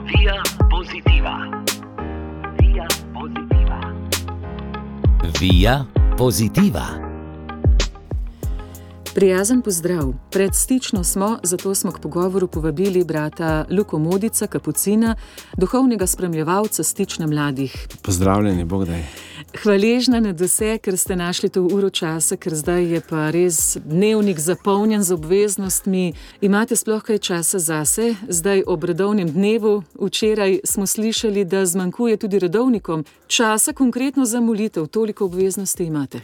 Via Positiva. Via Positiva. Via Positiva. Prijazen pozdrav. Predstično smo, zato smo k pogovoru povabili brata Luko Modica, kapucina, duhovnega spremljevalca Stične mladih. Pozdravljeni, Bog daj. Hvaležna nad vse, ker ste našli to uro časa, ker zdaj je pa res dnevnik zapolnjen z obveznostmi. Imate sploh kaj časa zase? Zdaj ob redovnem dnevu, včeraj smo slišali, da zmanjkuje tudi redovnikom časa konkretno za molitev. Toliko obveznosti imate?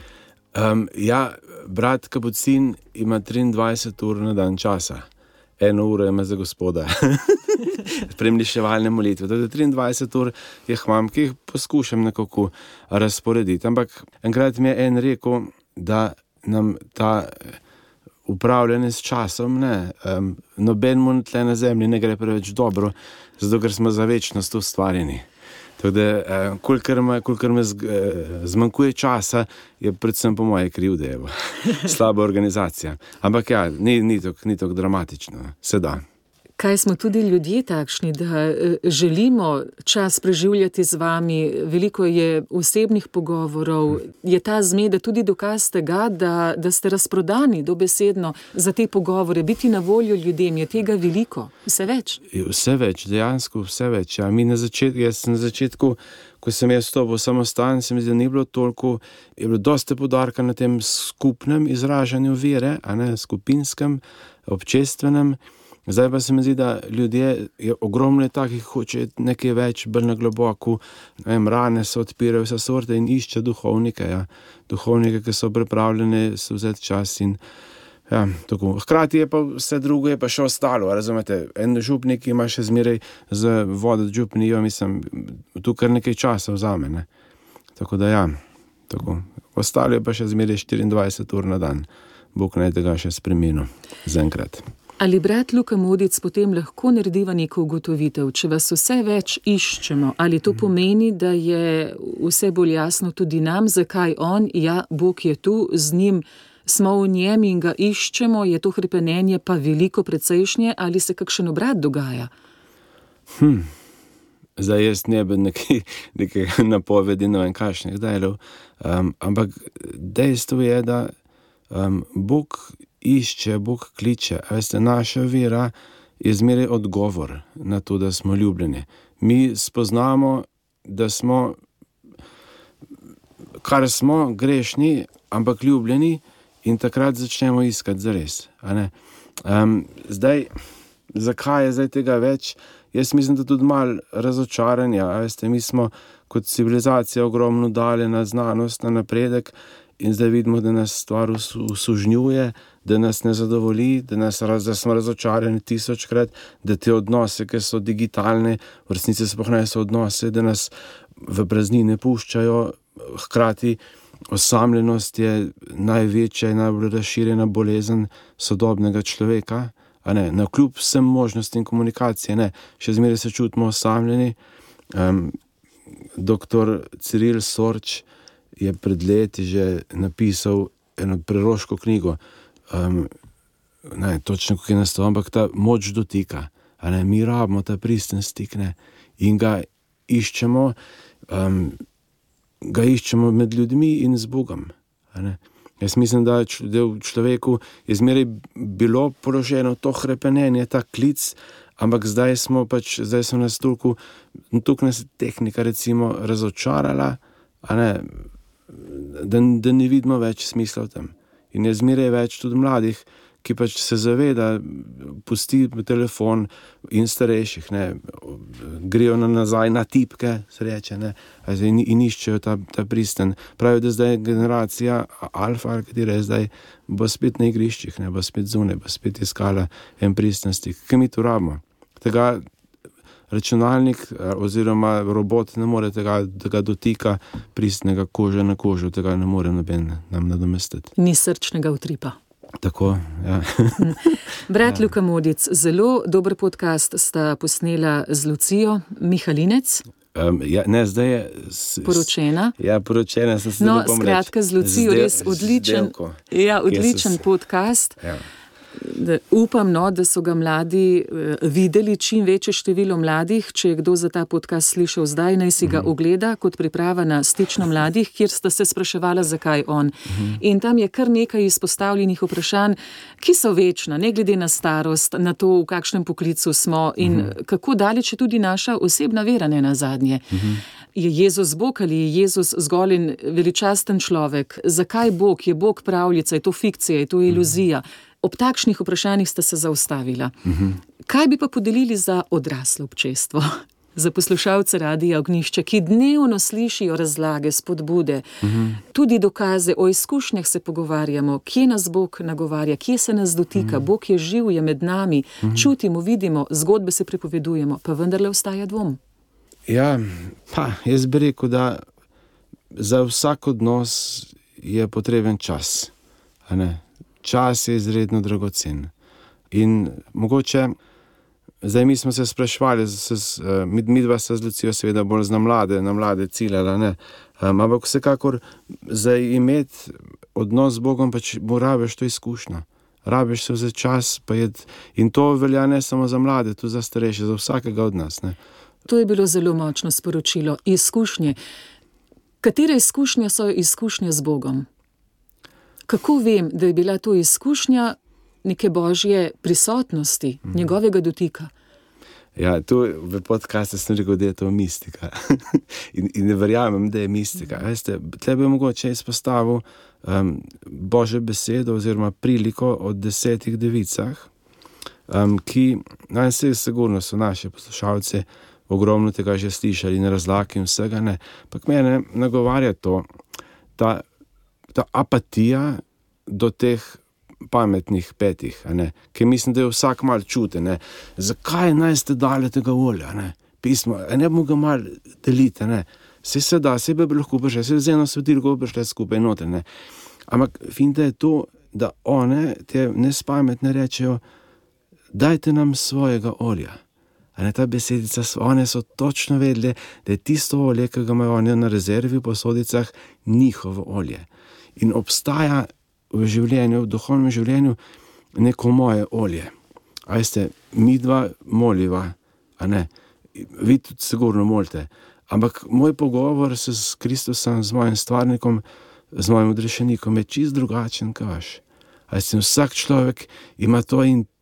Brat kapucin ima 23 ur na dan časa. 1 uro ima za Gospoda. Premliševalne molitve. Tudi 23 ur jih imam, ki jih poskušam nekako razporediti. Ampak enkrat mi je en rekel, da nam ta upravljanje s časom, nobenemu tle na zemlji ne gre preveč dobro, zato ker smo za večnost ustvarjeni. Tako da, kolikor me zmanjkuje časa, je predvsem po moje krivde, slaba organizacija. Ampak ni tako dramatično, se da. Kaj smo tudi ljudje takšni, da želimo čas preživljati z vami, veliko je osebnih pogovorov, je ta zmeda tudi dokaz tega, da ste razprodani dobesedno za te pogovore, biti na voljo ljudem, je tega veliko, vse več? Vse več, dejansko vse več. Jaz sem na začetku, ko sem jaz stopil samostan, se mi zdi, da ni bilo toliko, je bilo dosti poudarka na tem skupnem izražanju vere, skupinskem, občestvenem. Zdaj pa se mi zdi, da ljudje, je ogromno takih, hoče nekaj več, bolj na globoko, rane se odpirajo vse sorte in išče duhovnike, duhovnike, ki so pripravljeni se vzeti čas in tako. Hkrati je pa vse drugo, je pa še ostalo, razumete, en župnik ima še zmeraj za voditi župnijo, mislim, tu kar nekaj časa vzame, tako da tako. Ostalo je pa še zmeraj 24 ur na dan, Bog naj tega še spremenil, zaenkrat. Ali brat Luka Modic potem lahko narediva neko ugotovitev, če vas vse več iščemo, ali to pomeni, da je vse bolj jasno tudi nam, zakaj on, Bog je tu, z njim smo v njem in ga iščemo, je to hrepenenje pa veliko precejšnje, ali se kakšen obrat dogaja? Zdaj jaz ne bi nekaj napovedi, ne vem kakšnih delov, ampak dejstvo je, da Bog išče, Bog kliče. Veste, naša vera je zmeraj odgovor na to, da smo ljubljeni. Mi spoznamo, da smo, kar smo, grešni, ampak ljubljeni in takrat začnemo iskati zares. Zdaj, zakaj je zdaj tega več? Jaz mislim, da tudi malo razočaranja. Veste, mi smo kot civilizacija ogromno dali na znanost, na napredek, in zdaj vidimo, da nas stvar usužnjuje, da nas ne zadovolji, da smo razočarani 1000krat, da te odnose, ki so digitalne, v resnici sploh ne so odnose, da nas v praznine puščajo, hkrati osamljenost je največja in najbolj razširjena bolezen sodobnega človeka, navkljub vsem možnostim komunikacije, še zmeraj se čutimo osamljeni. Dr. Ciril Sorč je pred leti že napisal eno preroško knjigo, točno kako je nastavljeno, ampak ta moč dotika, mi rabimo ta pristen stik, in ga iščemo med ljudmi in z Bogom. Jaz mislim, da v človeku je zmeraj bilo položeno to hrepenenje, ta klic, ampak zdaj so nas toliko nas tehnika recimo razočarala, da ne vidimo več smisla v tem. In je zmeraj več tudi mladih, ki se zaveda, pusti telefon, in starejših, grejo nazaj na tipke, se reče, in iščejo ta pristen. Pravijo, da zdaj generacija alfa, katera je zdaj, bo spet na igriščih, bo spet zunaj, bo spet iskala en pristen stik. Kaj mi tu rabimo? Tega računalnik oziroma robot ne more tega dotika pristnega kože na kožo, tega ne more noben nam nadomestiti. Ni srčnega utripa. Tako, Brat Luka Modic, zelo dober podcast sta posnela z Lucijo Mihalinec. Zdaj je poročena. Poročena sem se, skratka, z Lucijo res odličen podcast. Upam, da so ga mladi videli, čim večje število mladih. Če je kdo za ta podcast slišal zdaj, naj si ga ogleda kot priprava na Stično mladih, kjer sta se spraševala, zakaj on. In tam je kar nekaj izpostavljenih vprašanj, ki so večna, ne glede na starost, na to, v kakšnem poklicu smo in kako daleč je tudi naša osebna vera, ne nazadnje. Je Jezus Bog ali je Jezus zgolj in veličasten človek? Zakaj Bog? Je Bog pravljica? Je to fikcija? Je to iluzija? Ob takšnih vprašanjih sta se zaustavila. Kaj bi pa podelili za odraslo občestvo? Za poslušalce Radia Ognjišče, ki dnevno slišijo razlage, spodbude, tudi dokaze, o izkušnjah se pogovarjamo, kje nas Bog nagovarja, kje se nas dotika, Bog je živ, je med nami, čutimo, vidimo, zgodbe se pripovedujemo, pa vendarle ostaja dvom. Ja, jaz bi rekel, da za vsak odnos je potreben čas. A ne? Čas je izredno dragocen. In mogoče, zdaj mi smo se sprašvali, mi dva se z Lucijo seveda bolj na mlade ciljala, ne? Ampak vsekakor za imeti odnos z Bogom pač rabiš to izkušnjo. Rabiš se vzeti čas, in to velja ne samo za mlade, tudi za starejše, za vsakega od nas, ne? To je bilo zelo močno sporočilo. Izkušnje. Katere izkušnje so izkušnje z Bogom? Kako vem, da je bila to izkušnja neke božje prisotnosti, njegovega dotika? Ja, tu v podcastu sem rekel, da je to mistika. in ne verjamem, da je mistika. Veste, tle bi mogoče izpostavil Božjo besedo oziroma priliko o 10 devicah, ki, vse sigurno so naši poslušalci ogromno tega že slišali in razlag in vsega, ne. Pak mene nagovarja to, ta apatija do teh pametnih 5, ne, ki mislim, da je vsak mal čute, ne. Zakaj naj ste dali tega olja, ne, pismo, ne bomo ga mal deliti, ne. Se da, bi lahko prišli, se z eno svetilko prišli skupaj noter, ne. Ampak finta je to, da one, te nespametne rečejo, dajte nam svojega olja. A ne, ta besedica, one so točno vedele, da je tisto olje, ki ga imajo oni na rezervi v posodicah, njihovo olje. In obstaja v življenju, v duhovnem življenju, neko moje olje. A veste, mi dva moliva, a ne, vi tudi sigurno molite, ampak moj pogovor s Kristusom, z mojim stvarnikom, z mojim odrešenikom je čist drugačen kot vaš. A veste, vsak človek ima to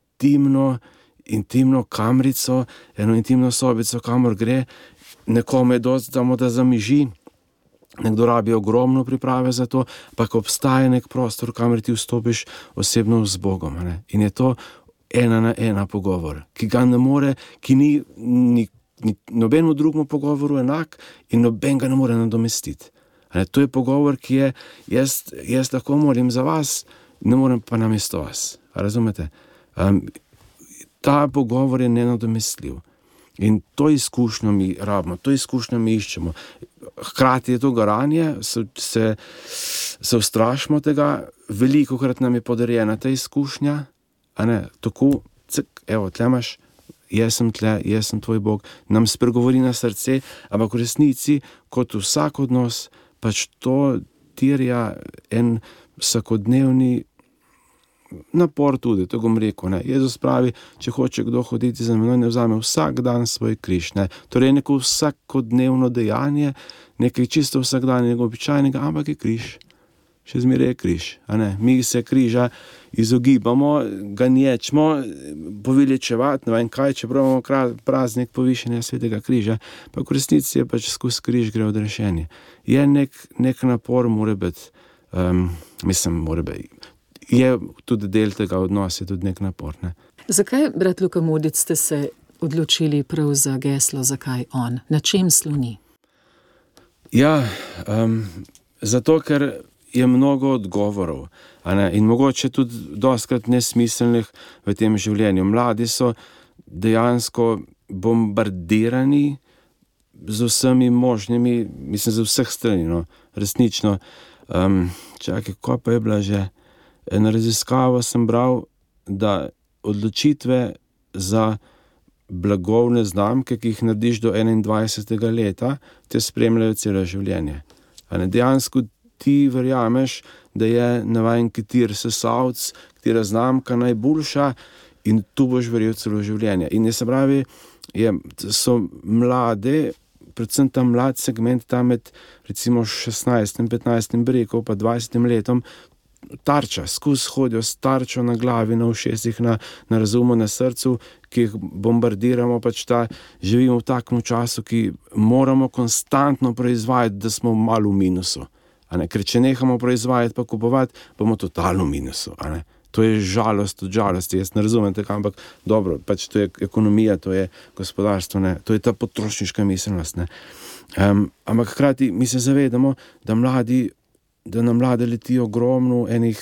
intimno kamrico, eno intimno sobico, kamor gre, nekomu je dosti, da zamiži, nekdo rabi ogromno priprave za to, pa ko obstaja nek prostor, kamor ti vstopiš osebno z Bogom. Ne? In je to 1-na-1 pogovor, ki ga ne more, ki ni nobenemu drugemu pogovoru enak in noben ga ne more nadomestiti. To je pogovor, ki je, jaz lahko molim za vas, ne morem pa namesto vas. Razumete? Ta pogovor je nenadomestljiv. In to izkušnjo mi rabimo, to izkušnjo mi iščemo. Hkrati je to garanje, se ustrašimo tega, velikokrat nam je podarjena ta izkušnja, a ne, tako, evo, tle imaš, jaz sem tle, jaz sem tvoj Bog, nam spregovori na srce, ampak v resnici, kot vsak odnos, pač to terja en vsakodnevni napor tudi, to bom rekel, ne. Jezus pravi, če hoče kdo hoditi za menoj, ne vzame vsak dan svoj križ, ne. Torej neko vsakodnevno dejanje, nekaj čisto vsakdanjega, običajnega, ampak je križ. Še zmeraj je križ, a ne. Mi se križa izogibamo, ga nječemo, poveličevati, ne vem kaj, čeprav imamo praznik povišenja svetega križa, pa v resnici je pač skozi križ gre odrešenje. Je nek napor, mora biti, mora biti, je tudi del tega odnosa, je tudi nek napor, ne. Zakaj, brat Luka Modic, ste se odločili prav za geslo, zakaj on? Na čem sloni? Ja, zato, ker je mnogo odgovorov, a ne, in mogoče tudi dostikrat nesmiselnih v tem življenju. Mladi so dejansko bombardirani z vsemi možnimi, mislim, z vseh strani, no, resnično. Čakaj, ko pa je bila že? Na raziskavo sem bral, da odločitve za blagovne znamke, ki jih narediš do 21. leta, te spremljajo celo življenje. A ne, dejansko ti verjameš, da je navajen kater sesalc, katera znamka najboljša in tu boš verjel celo življenje. In se pravi, so mlade, predvsem ta mlad segment, ta med recimo 16, 15 brekov pa 20 letom, tarča, skozi hodijo s tarčo na glavi, na ušesih, na razumu, na srcu, ki jih bombardiramo, živimo v takem času, ki moramo konstantno proizvajati, da smo malo v minusu. Ker če nehamo proizvajati pa kupovati, bomo totalno v minusu. To je žalost od žalosti, jaz ne razumem tega, ampak dobro, to je ekonomija, to je gospodarstvo, to je ta potrošniška miselnost. Ampak hkrati mi se zavedamo, da na mlade letijo ogromno enih,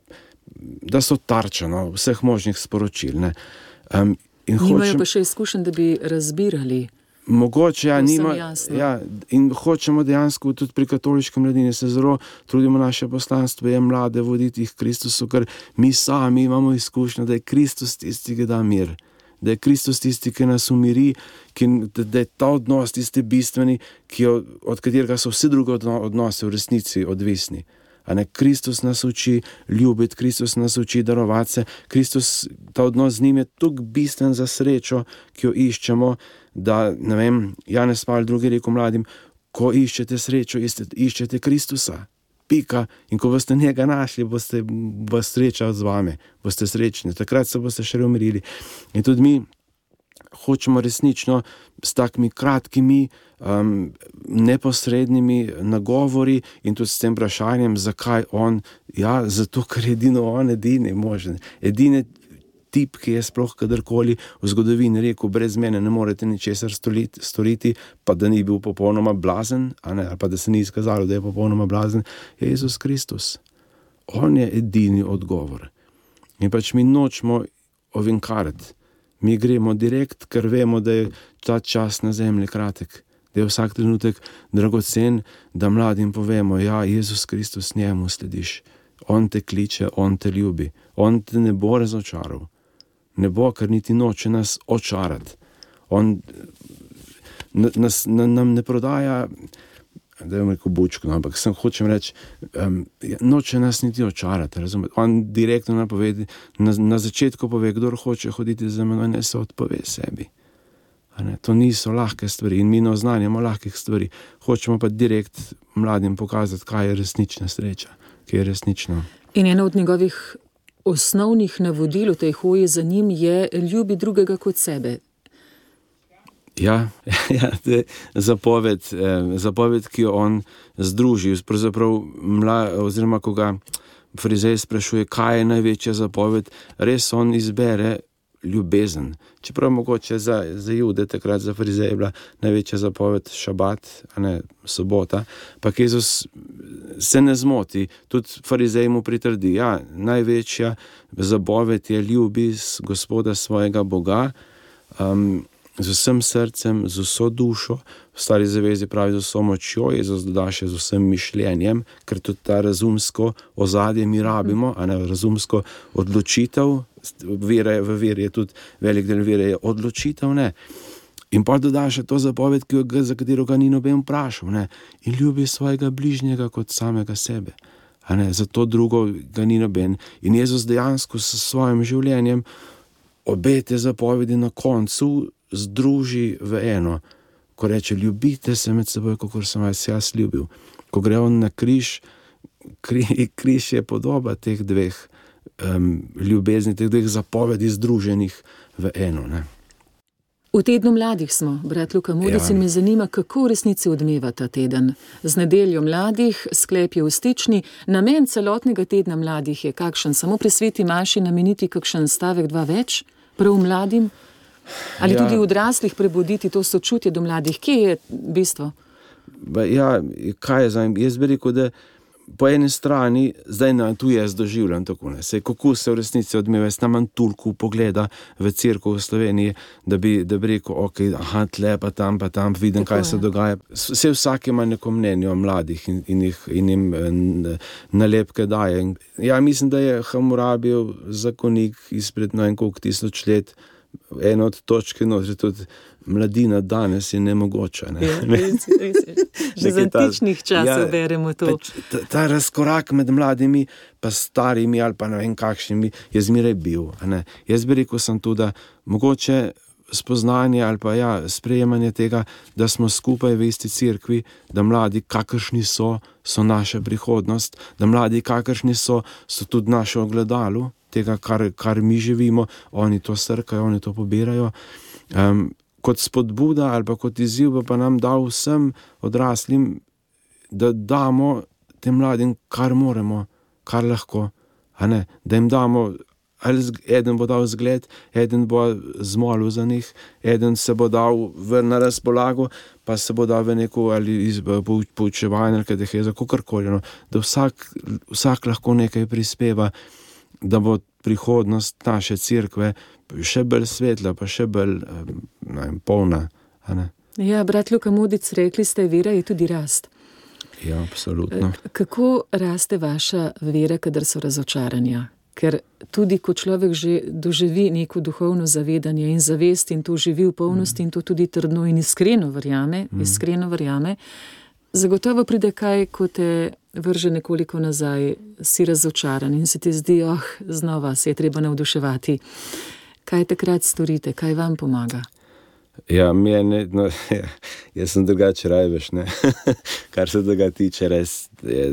da so tarča vseh možnih sporočil. Nimajo pa še izkušenj, da bi razbirali. Mogoče, in hočemo dejansko tudi pri katoliški mladini se zelo trudimo, naše poslanstvo je mlade voditi k Kristusu, ker mi sami imamo izkušnjo, da je Kristus tisti, ki da mir, da je Kristus tisti, ki nas umiri, da je ta odnos tisti bistveni, od katerega so vsi drugi odnosi v resnici odvisni. Kristus nas uči ljubiti, Kristus nas uči darovati se, Kristus, ta odnos z njim je toliko bistven za srečo, ki jo iščemo, da, Janez Pavel II rekel mladim, ko iščete srečo, iščete Kristusa, pika, in ko boste njega našli, bo sreča z vami, boste srečni, takrat se boste še umirili. In tudi mi hočemo resnično s takimi kratkimi, neposrednimi nagovori in tudi s tem vprašanjem, zakaj on, zato, ker edino on edini možen, edini tip, ki je sploh kadarkoli v zgodovini rekel, brez mene ne morete ničesar storiti, pa da ni bil popolnoma blazen, ali pa da se ni izkazalo, da je popolnoma blazen, je Jezus Kristus. On je edini odgovor. In mi nočemo ovinkarati. Mi gremo direkt, ker vemo, da je ta čas na zemlji kratek, da je vsak trenutek dragocen, da mladim povemo, Jezus Kristus, njemu slediš. On te kliče, on te ljubi. On te ne bo razočaral. Ne bo, ker niti noče nas očarati. On nam ne prodaja, da je rekel bučko, ampak hočem reči, noče nas niti očarati, razumete? On direktno napovedi, na začetku pove, kdor hoče hoditi za menoj, ne se odpove sebi. To niso lahke stvari in mi ne oznanjamo lahkih stvari. Hočemo pa direkt mladim pokazati, kaj je resnična sreča, kaj je resnično. In eno od njegovih osnovnih navodil v tej hoji za njim je ljubi drugega kot sebe. To je zapoved, ki jo on združi. Pravzaprav, oziroma, ko ga farizej sprašuje, kaj je največja zapoved, res on izbere ljubezen. Čeprav mogoče za Jude, takrat za farizeje je bila največja zapoved šabat, a ne sobota, pa Jezus se ne zmoti, tudi farizej mu pritrdi, največja zapoved je ljubi Gospoda svojega Boga, z vsem srcem, z vso dušo, v Stari zavezi pravi z vso močjo, Jezus doda še z vsem mišljenjem, ker tudi ta razumsko ozadje mi rabimo, a ne razumsko odločitev, v veri je tudi velik del vere je odločitev, ne. In pa doda še to zapoved, za katero ga ni noben vprašal, ne. In ljubi svojega bližnjega kot samega sebe, a ne, za to drugo ga ni noben. In Jezus dejansko s svojim življenjem obe te zapovedi na koncu združi v eno, ko reče, ljubite se med seboj, kakor sem vas jaz ljubil. Ko gre on na križ, križ je podoba teh dveh ljubezni, teh dveh zapovedi združenih v eno. Ne? V tednu mladih smo, brat Luka Modic, in me zanima, kako v resnici odmeva ta teden. Z nedeljo mladih, sklep je v Stični, namen celotnega tedna mladih je kakšen, samo pri sveti maši nameniti kakšen stavek, dva več, prav mladim? Ali tudi odraslih prebuditi to sočutje do mladih? Kje je bistvo? Kaj je zdaj? Jaz bi rekel, da po eni strani, zdaj tu jaz doživljam tako, ne, kako se v resnici odmeva, jaz imam toliko pogleda v cerkev v Sloveniji, da bi rekel, tle pa tam, vidim, kaj se dogaja. Vsak ima neko mnenje o mladih in jim nalepke daje. Mislim, da je Hammurabijev zakonik izpred 1000 let ena od točk notri tudi mladina danes je nemogoča. Ne? Res. Že z antičnih časov beremo to. Ta razkorak med mladimi pa starimi ali pa ne vem kakšnimi je zmeraj bil. Jaz bi rekel sem tudi, da mogoče spoznanje ali pa sprejemanje tega, da smo skupaj v isti cerkvi, da mladi kakršni so naša prihodnost, da mladi kakršni so tudi naše ogledalo tega, kar mi živimo, oni to srkajo, oni to pobirajo. Kot spodbuda ali pa kot izziv pa nam dal vsem odraslim, da damo tem mladim, kar moremo, kar lahko, da jim damo, ali eden bo dal zgled, eden bo zmolil za njih, eden se bo dal na razpolago, pa se bo dal v neko ali poučevanje ali katehezo, kakorkoli, da vsak lahko nekaj prispeva, da bo prihodnost naše cerkve še bolj svetla, pa še bolj polna. Ja, brat Luka Modic, rekli ste, vera je tudi rast. Ja, absolutno. Kako raste vaša vera, kadar so razočaranja? Ker tudi, ko človek že doživi neko duhovno zavedanje in zavest in to živi v polnosti in to tudi trdno in iskreno verjame, zagotovo pride kaj, ko te vrže nekoliko nazaj, si razočaran in se ti zdi, znova se je treba navduševati. Kaj takrat storite, kaj vam pomaga? Ja, jaz sem drugače rajvež, kar se tega tiče, res.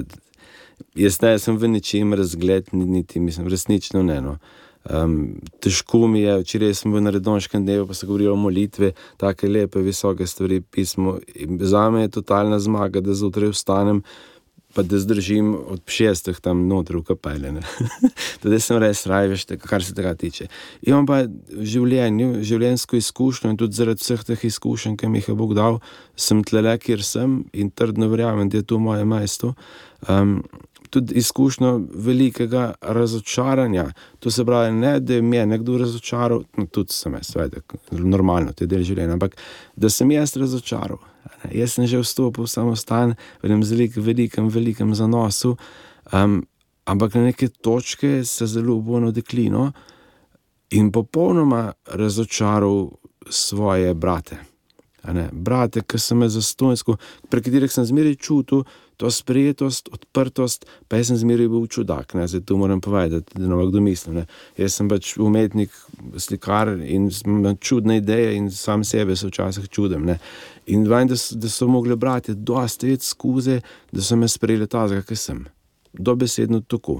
Jaz ne sem v ničem razgled, niti mislim, resnično ne. Težko mi je, včeraj sem bil na redonškem dnevu, pa se govorilo o molitvi, take lepe, visoke stvari, pismo. Zame je totalna zmaga, da zjutraj vstanem, pa da zdržim od 6 tam notri v kapeli. Tudi sem res rajvež, kar se tega tiče. Imam pa v življenju, življenjsko izkušnjo in tudi zaradi vseh teh izkušenj, ki mi jih je Bog dal, sem tlele, kjer sem in trdno verjamem, da je to moje mesto. Tudi izkušnjo velikega razočaranja. To se pravi, ne, da me je nekdo razočaral, tudi sem jaz, normalno, to je del življenja, ampak da sem jaz razočaral. Jaz sem že vstopil v samostan v enem velikem zanosu, ampak na neke točke se zelo bojno deklino in popolnoma razočaral svoje brate. Brate, ki so me zastonjsko, pri katerih sem zmeraj čutil to sprejetost, odprtost, pa jaz sem zmeraj bil čudak, zdaj to moram povedati, da ne kdo misli. Jaz sem pač umetnik, slikar in imam čudne ideje in sam sebe se včasih čudim. In vem, da so mogli brati dosti več skuze, da so me sprejeli tazga, ki sem. Dobesedno tako.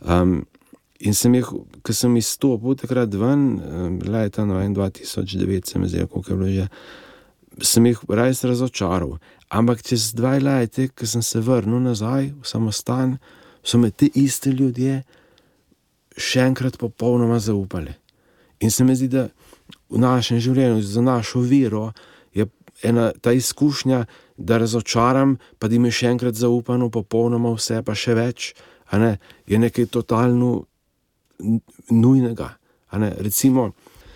In ko sem izstopil takrat ven, leta 2009 se mi zdaj, koliko je bilo že, sem jih res razočaral. Ampak čez 2 leta, ko sem se vrnil nazaj v samostan, so me te iste ljudje še enkrat popolnoma zaupali. In se mi zdi, da v našem življenju, za našo vero, je ta izkušnja, da razočaram, pa da mi še enkrat zaupano popolnoma vse, pa še več, je nekaj totalno nujnega. Recimo,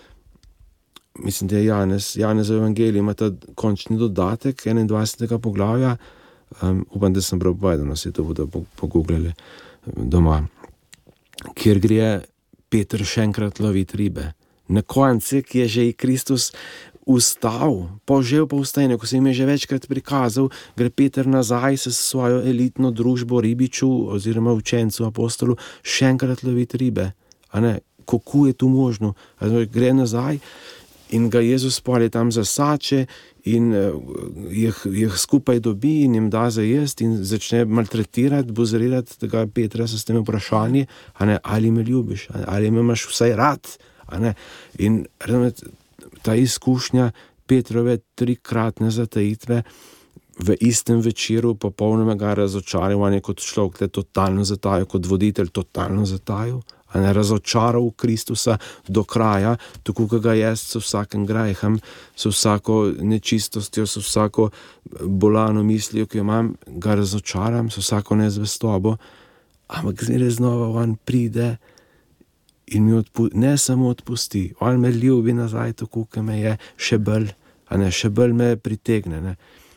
mislim, da je Janezov evangelij ima ta končni dodatek 21. poglavja, upam, da sem prav povedano, si to bodo pogooglali doma, kjer gre Peter še enkrat loviti ribe. Na koncu, ki je že Kristus vstal, požel po vstajanju, ko se jim je že večkrat prikazal, gre Peter nazaj s svojo elitno družbo ribiču oziroma učencu apostolu še enkrat loviti ribe. Kako je to možno? Gre nazaj in ga Jezus polje tam zasače in jih skupaj dobi in jim da za jesti in začne maltretirati, buzerirati tega Petra s temi vprašanji, ali me ljubiš, ali me imaš vsaj rad. In ta izkušnja Petrove 3-kratne zatajitve v istem večeru popolnoma ga razočaranja kot človek, totalno zatajil, kot voditelj totalno zatajil, razočaral Kristusa do kraja, tako kot ga jaz s vsakim grehom, s vsako nečistostjo, s vsako bolano mislijo, ki jo imam, ga razočaram, s vsako nezvestobo, ampak zmeraj znova on pride in mi ne samo odpusti, on me ljubi nazaj, tako kot me je, še bolj me pritegne.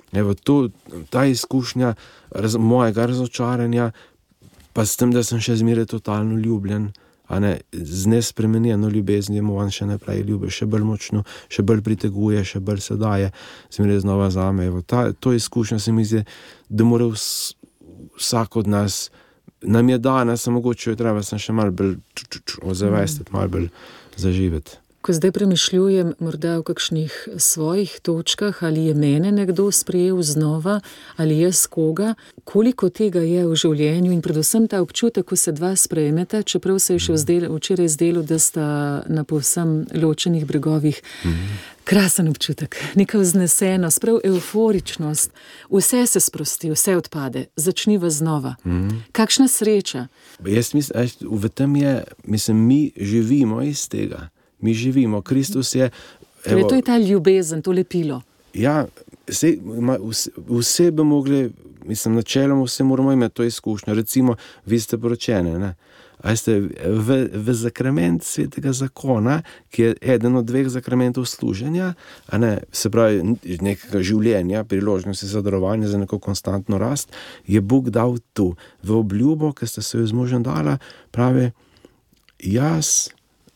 Ta izkušnja mojega razočaranja, pa s tem, da sem še zmeraj totalno ljubljen, z nespremenjeno ljubeznijo on še naprej ljubi, še bolj močno, še bolj priteguje, še bolj se daje, zmeraj znova zame. To izkušnja se mi zdi, da mora vsak od nas, nam je danes, mogoče jo treba sem še malo bolj ozavestiti, malo bolj zaživeti. Ko zdaj premišljujem morda v kakšnih svojih točkah, ali je mene nekdo sprejel znova, ali jaz koga, koliko tega je v življenju in predvsem ta občutek, ko se dva sprejmeta, čeprav se je še včeraj zdelo, da sta na povsem ločenih bregovih. Krasen občutek, neka vznesenost, prav euforičnost, vse se sprosti, vse odpade, začniva znova. Kakšna sreča. Jaz mislim, v tem je, mi živimo iz tega. Mi živimo, Kristus je... Torej, to je ta ljubezen, to lepilo. Ja, vse bi mogli, načeloma vse moramo imeti to izkušnjo. Recimo, vi ste poročeni, ne? A ste v zakrament svetega zakona, ki je eden od 2 zakramentov služenja, se pravi nekega življenja, priložnosti za darovanje, za neko konstantno rast, je Bog dal tu. V obljubo, ki ste se jo z možem dala, pravi, jaz,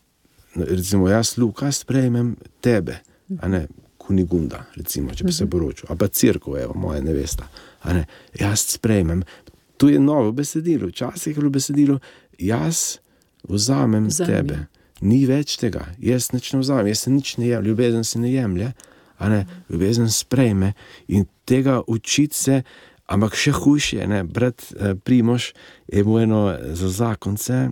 Luka, sprejmem tebe, Kunigunda, recimo, če bi se poročil, a pa Cirko, moja nevesta, jaz sprejmem. Tu je novo besedilo, včasih je bilo besedilo, jaz vzamem tebe. Ni več tega, jaz nič ne vzamem, jaz se nič ne jemlje, ljubezen se ne jemlje, ljubezen sprejme in tega učiti se, ampak še hujše, brat Primož je mu eno za zakonce,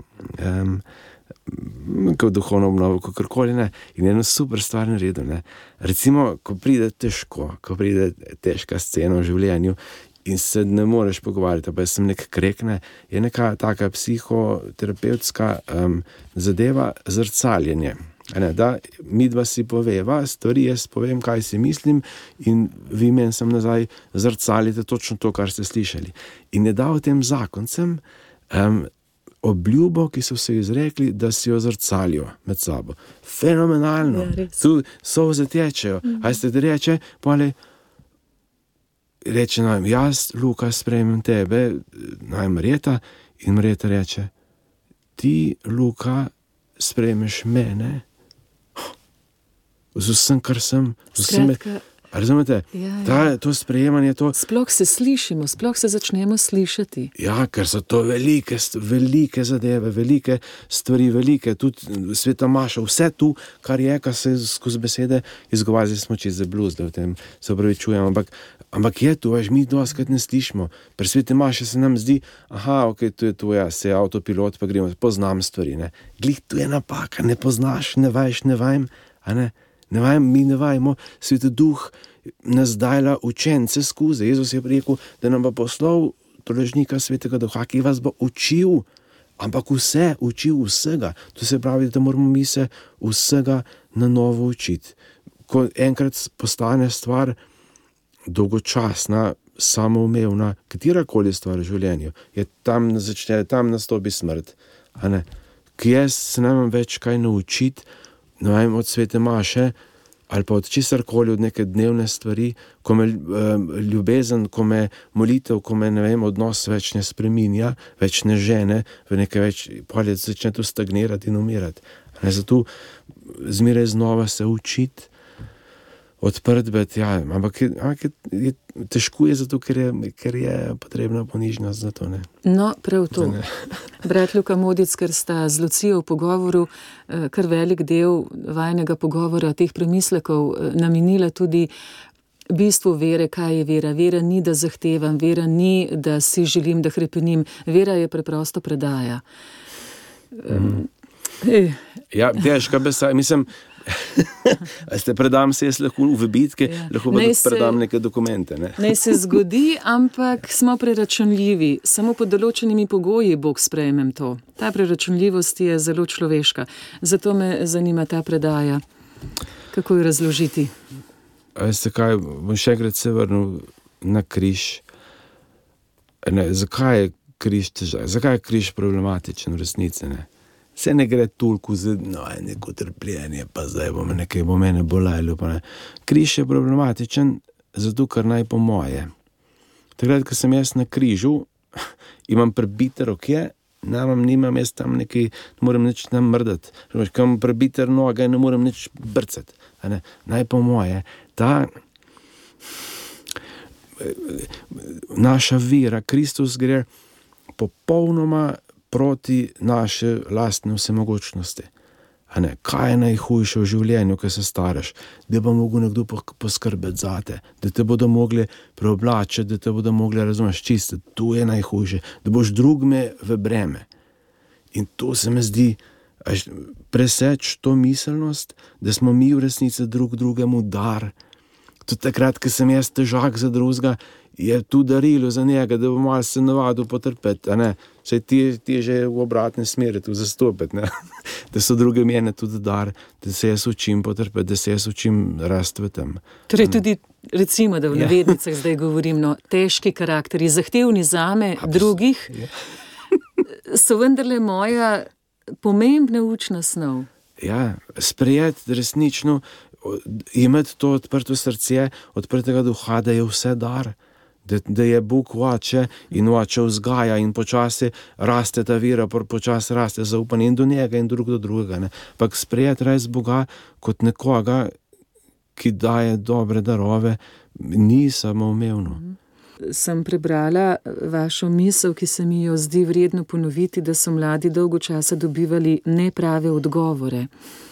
kot duhovno obnovo, kakorkoli, in eno super stvar naredil. Recimo, ko pride težka scena v življenju in se ne moreš pogovarjati, pa sem nek krekne, je neka taka psihoterapevtska zadeva zrcaljenje. Da midva si poveva stvari, jaz povem, kaj si mislim in vi meni sem nazaj zrcalite točno to, kar ste slišali. In je dal tem zakoncem obljubo, ki so se izrekli, da si jo zrcalijo med sabo. Fenomenalno. Tu solze tečejo. A ste da reče, reče nam, jaz, Luka, sprejmem tebe, Marjeta, in Marjeta reče, ti, Luka, sprejmeš mene, z vsem, kar sem, razumete? To sprejemanje, to... Sploh se slišimo, sploh se začnemo slišati. Ja, ker so to velike zadeve, velike stvari, tudi Sveta Maša, vse tu, kar se skozi besede izgovarja, zdaj smo čisto zabluzde v tem, se opravičujem, ampak je tu, mi doskrat ne slišimo. Pri Sveti Maši se nam zdi, to je to, se avtopilot, pa gremo, poznam stvari, Glih, tu je napaka, ne poznaš, ne vajš, ne vajem, mi ne vajmo, Sveti Duh nas dajla učence skozi. Jezus je rekel, da nam bo poslal tolažnika Svetega Duha, ki vas bo učil, ampak učil vsega. To se pravi, da moramo mi se vsega na novo učiti. Ko enkrat postane stvar dolgočasna, samoumevna, katerakoli stvar v življenju, je tam nastopi smrt. Ki jaz se ne vem več kaj naučiti, od Svete Maše, ali pa od česarkoli, od neke dnevne stvari, ko me ljubezen, ko me molitev, ko me, odnos več ne spreminja, več ne žene, v nekaj več, polje začne tu stagnirati in umirati. Zato zmeraj znova se učiti, odprt biti, ampak je težko je zato, ker je potrebna ponižnost za to, No, prav to. Brat Luka Modic, ker sta z Lucijo v pogovoru, kar velik del vajnega pogovora, teh premislekov namenila tudi bistvu vere, kaj je vera. Vera ni, da zahtevam, vera ni, da si želim, da hrepenim. Vera je preprosto predaja. Ja, težka beseda, predam se jaz lahko v bitke, lahko pa tudi predam neke dokumente. Naj se zgodi, ampak smo preračunljivi. Samo pod določenimi pogoji Bog sprejmem to. Ta preračunljivost je zelo človeška. Zato me zanima ta predaja. Kako jo razložiti? Veste kaj, bom še enkrat se vrnil na križ. Zakaj je križ težav? Zakaj je križ problematičen v resnici? Se ne gre toliko za neko trpljenje, pa zdaj bo mene bolelo. Križ je problematičen, zato ker naj po moje. Takrat, ko sem jaz na križu, imam prebite roke nimam jaz tam nekaj, ne morem nič tam mrdati. Kam prebiter noge, ne morem nič brcati. Naj po moje, ta naša vera, Kristus gre popolnoma proti naše lastne vsemogočnosti. Kaj je najhujše v življenju, ko se staraš? Da bo mogel nekdo poskrbeti zate, da te bodo mogli preoblačiti, da te bodo mogli, razumeš, čistiti. To je najhujše, da boš drugme v breme. In to se mi zdi, preseč to miselnost, da smo mi v resnici drug drugemu dar. Tudi takrat, ko sem jaz težak za drugega, je tu darilo za njega, da bo malo se navadil potrpeti. Saj ti je že v obratne smeri tu zastopiti, da so druge mene tudi dar, da se jaz učim potrpeti, da se jaz učim rasti v tem. Torej tudi, recimo, da v navednicah zdaj govorim, težki karakteri, zahtevni zame, drugih, so vendarle moja pomembna učna snov. Ja, sprejeti resnično, imeti to odprto srce, odprtega duha, da je vse dar, da je Bog oče in oče vzgaja in počasi raste ta vera, počasi raste zaupanje in do njega in drug do drugega. Pak sprejeti res Boga kot nekoga, ki daje dobre darove, ni samoumevno. Sem prebrala vašo misel, ki se mi jo zdi vredno ponoviti, da so mladi dolgo časa dobivali neprave odgovore.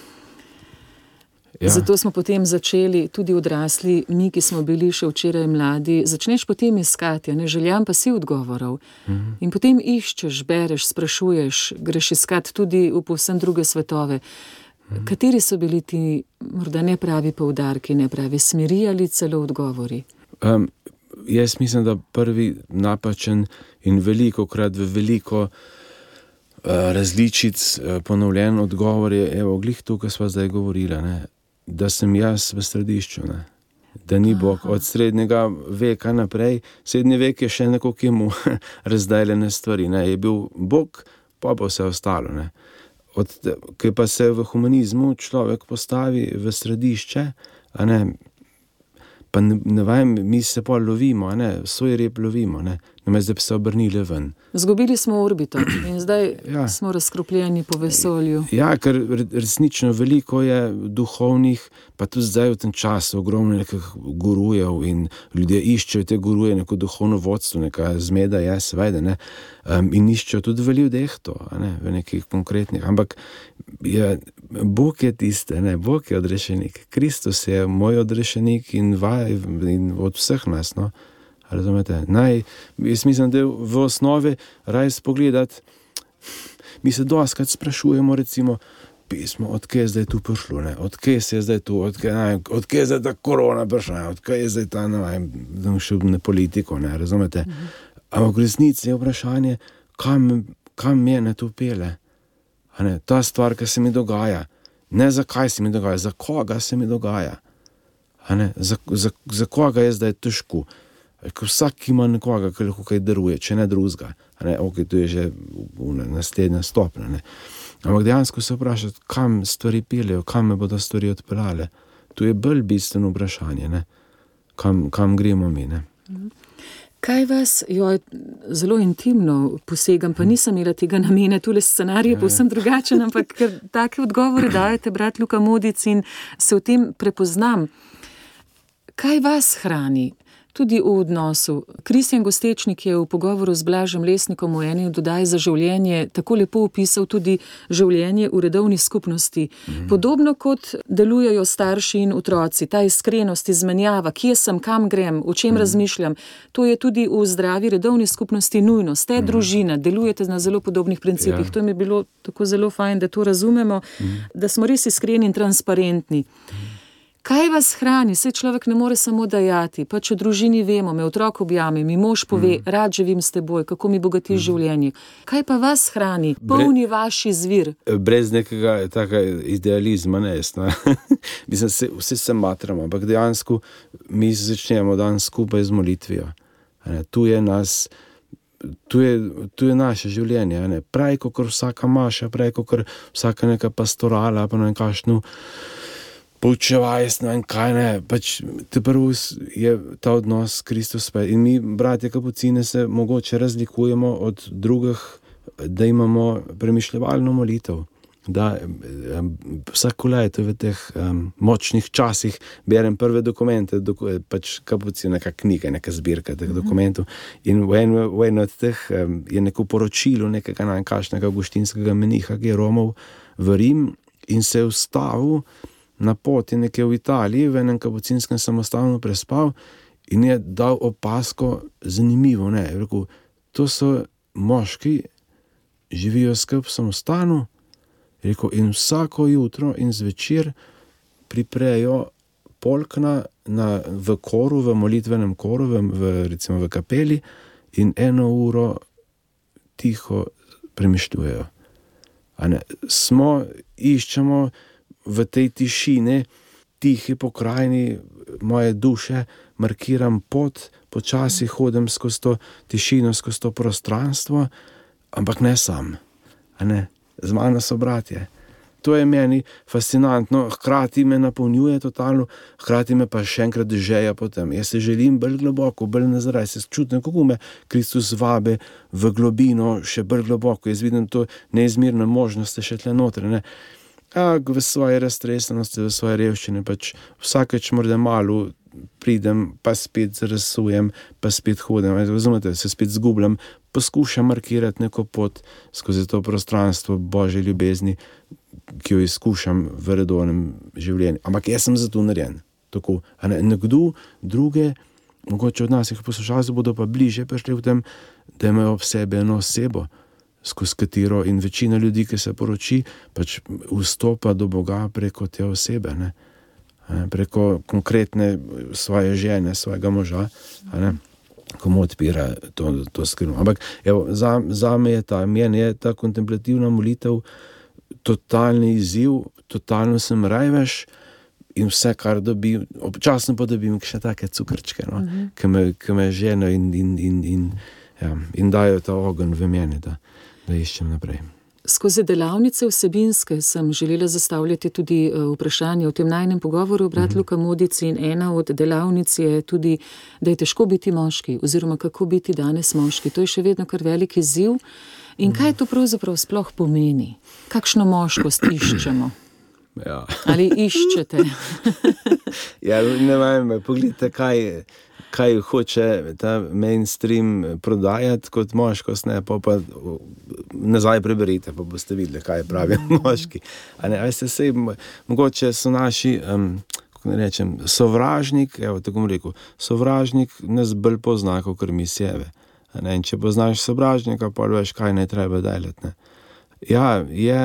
Ja. Zato smo potem začeli, tudi odrasli, mi, ki smo bili še včeraj mladi, začneš potem iskati, željam pa si odgovorov. In potem iščeš, bereš, sprašuješ, greš iskat tudi v povsem druge svetove. Kateri so bili ti morda nepravi poudarki, nepravi smeri ali celo odgovori? Jaz mislim, da prvi napačen in velikokrat v veliko različic ponovljen odgovor je, glih to, kar sva zdaj govorila, da sem jaz v središču, da ni Bog. Od srednjega veka naprej, srednji vek je še neko, ki mu razdeljene stvari, je bil Bog, pa vse ostalo. Ki pa se v humanizmu človek postavi v središče, pa ne vem, mi se pa lovimo, svoj rep lovimo, namesto da bi se obrnili ven. Zgubili smo orbito in zdaj smo razkropljeni po vesolju. Ja, ker resnično veliko je duhovnih, pa tudi zdaj v tem času ogromno nekih gurujev in ljudje iščejo te guruje, neko duhovno vodstvo, neka zmeda je, seveda, in iščejo tudi v ljudeh to, v nekih konkretnih, ampak Bog je tiste, Bog je odrešenik, Kristus je moj odrešenik in od vseh nas, razumete? Jaz mislim, da v osnovi raj spogledati, mi se dostakrat sprašujemo, recimo, pismo, odkje je zdaj tu prišlo, odkje se je zdaj tu, odkje je zdaj ta korona prišla, odkje je zdaj ta, še ne politiko, razumete? Ampak v resnici je vprašanje, kam mene to pele? Ta stvar, ki se mi dogaja, ne zakaj se mi dogaja, za koga se mi dogaja, za koga je zdaj težko. Vsak ima nekoga, ki lahko kaj daruje, če ne drugega. To je že naslednja stopnja. Ampak dejansko se vprašati, kam stvari peljejo, kam me bodo stvari odpeljale. To je bolj bistveno vprašanje, kam gremo mi. Kaj vas, zelo intimno posegam, pa nisem imela tega namena, tule scenarij je povsem drugačen, ampak ker take odgovore dajete, brat Luka Modic, in se v tem prepoznam. Kaj vas hrani? Tudi v odnosu. Kristjan Gostečnik je v pogovoru z Blažem Lesnikom v eni od oddaj za življenje tako lepo opisal tudi življenje v redovni skupnosti. Podobno kot delujejo starši in otroci, ta iskrenost, izmenjava, kje sem, kam grem, o čem razmišljam, to je tudi v zdravi redovni skupnosti nujno. Ste družina, delujete na zelo podobnih principih. To mi je bilo tako zelo fajn, da to razumemo, da smo res iskreni in transparentni. Kaj vas hrani? Saj človek ne more samo dajati, pač v družini vemo, me otrok objame, mi mož pove, rad živim s teboj, kako mi bogati življenje. Kaj pa vas hrani? Polni vaš izvir. Brez nekega takega idealizma, Mislim, vse se matramo, ampak dejansko mi začnemo dan skupaj z molitvijo. Tu je naše življenje, pravi kakor vsaka maša, pravi kakor vsaka neka pastorala, pa nekakšno poučevaj, pač te prvo je ta odnos s Kristus in mi, bratje kapucine, se mogoče razlikujemo od drugih da imamo premišljevalno molitev, da vsako leto v teh močnih časih berem prve dokumente, pač kapuci neka knjiga, neka zbirka teh dokumentov in v eno od teh je neko poročilo nekega najkašnega avguštinskega meniha, ki je romal v Rim in se je ustavil na poti nekje v Italiji, v enem kapucinskem samostanu prespal in je dal opazko zanimivo, ne, je rekel, to so moški, živijo skupaj v samostanu, rekel, in vsako jutro in zvečer priprejo polkna v koru, v molitvenem koru, recimo v kapeli in 1 uro tiho premišljujejo. Iščemo v tej tišini, tihi pokrajini moje duše, markiram pot, počasi hodim skozi to tišino, skozi to prostranstvo, ampak ne sam, z mano so bratje. To je meni fascinantno, hkrati me napolnjuje totalno, hkrati me pa še enkrat žeja potem. Jaz se želim bolj globoko, bolj nazaj, se čutim, kako me Kristus vabe v globino, še bolj globoko. Jaz vidim to neizmirno možnost še tle noter, ne. V svoje raztresenosti, v svoje revščine, pač vsakeč morda malo pridem, pa spet zarasujem, pa spet hodim, razumete, se spet zgubljam, poskušam markirati neko pot skozi to prostranstvo Božje ljubezni, ki jo izkušam v redovnem življenju. Ampak jaz sem za to narejen. Tako, nekdo druge, mogoče od nas, poslušalcev bodo pa bliže prišli v tem, da imajo ob sebi eno osebo, skozi katero in večina ljudi, ki se poroči, pač vstopa do Boga preko te osebe, ne? Preko konkretne svoje žene, svojega moža, komu odpira to skrivno. Ampak zame je ta kontemplativna molitev totalni izziv, totalno sem rajvež in vse, kar dobim, občasno pa dobim še take cukrčke, no? ki me ženo in dajo ta ogenj v meni, da iščem naprej. Skozi delavnice vsebinske sem želela zastavljati tudi vprašanje o tem najnem pogovoru, brat Luka Modic, in ena od delavnic je tudi, da je težko biti moški, oziroma kako biti danes moški. To je še vedno kar velik izziv. In kaj to pravzaprav sploh pomeni? Kakšno moškost iščemo? Ja. Ali iščete? Ja, ne vem, pogledajte, kaj hoče ta mainstream prodajati kot moškost, ne, pa nazaj preberite, pa boste videli, kaj pravijo moški. Mogoče so naši, kako ne rečem, sovražnik, tako bom rekel, sovražnik nas bolj pozna, kakor mi sebe. In če poznaš sovražnika, pa veš, kaj ne treba delati, ne. Ja,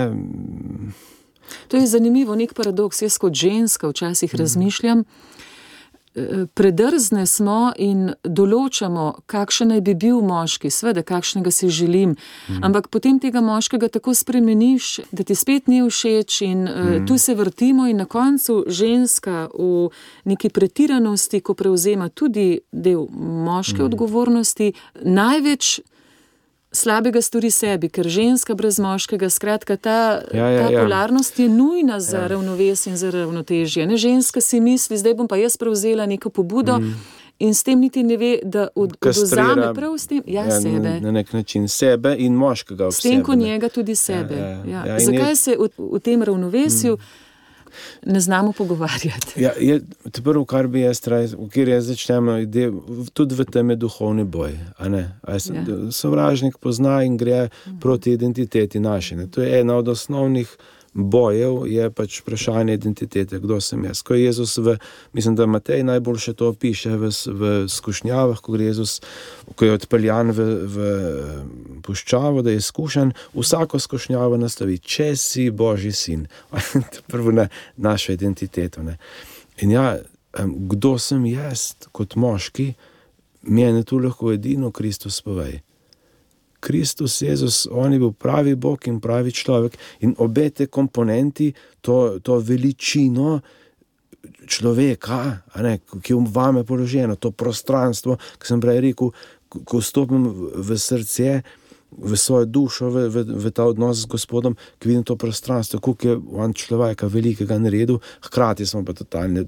To je zanimivo, nek paradoks. Jaz kot ženska včasih razmišljam, predrzne smo in določamo, kakšen naj bi bil moški, seveda, kakšnega si želim, ampak potem tega moškega tako spremeniš, da ti spet ni všeč in tu se vrtimo in na koncu ženska v neki pretiranosti, ko prevzema tudi del moške odgovornosti, največ slabega stori sebi, ker ženska brez moškega, skratka, ta polarnost je nujna za ravnovesje in za ravnotežje. Ne, ženska si misli, zdaj bom pa jaz prevzela neko pobudo in s tem niti ne ve, da odvzame prav s tem, sebe. Na nek način sebe in moškega v sebe. S tem, ko njega tudi sebe. Zakaj se v tem ravnovesju ne znamo pogovarjati? Prvo, kar bi jaz kjer jaz začnemo, tudi v tem je duhovni boj. Sovražnik pozna in gre proti identiteti naši. To je ena od osnovnih bojev, je pač vprašanje identitete, kdo sem jaz. Ko je Jezus mislim, da Matej najboljše to opiše v skušnjavah, ko je odpeljan v puščavo, da je izkušen, vsako skušnjavo nastavi, če si Božji sin. Prvo na našo identiteto. Ne. In kdo sem jaz kot moški, mene tu lahko edino Kristus povej. Kristus, Jezus, on je bil pravi Bog in pravi človek in obe te komponenti, to veličino človeka, ki je vame položeno, to prostranstvo, ki sem prej rekel, ko vstopim v srce, v svojo dušo, v ta odnos z Gospodom, ki vidim to prostranstvo, koliko je on človeka velikega naredil, hkrati smo pa totalne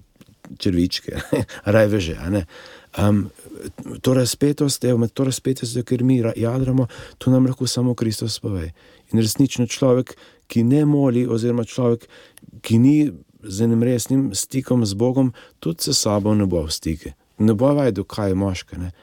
črvičke, rajve že, a ne. To razpetost, med to razpetost, ker mi jadramo, to nam lahko samo Kristus pove. In resnično človek, ki ne moli, oziroma človek, ki ni z enim resnim stikom z Bogom, tudi se sabo ne bo v stike. Ne bo vedel, kaj je moška, ne.